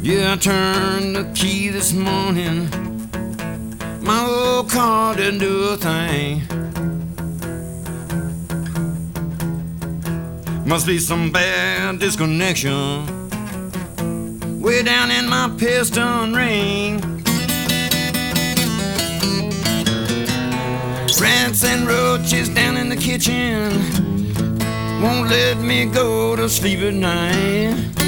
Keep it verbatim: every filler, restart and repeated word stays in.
Yeah, I turned the key this morning. My old car didn't do a thing. Must be some bad disconnection way down in my piston ring. Rats and roaches down in the kitchen won't let me go to sleep at night.